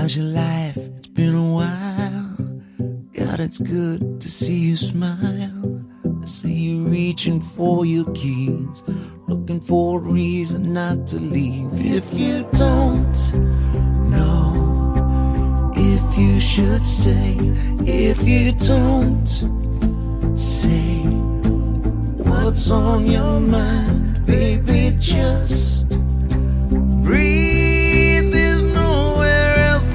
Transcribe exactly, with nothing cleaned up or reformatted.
How's your life? It's been a while. God, it's good to see you smile. I see you reaching for your keys, looking for a reason not to leave. If you don't know if you should stay, if you don't say what's on your mind, baby, just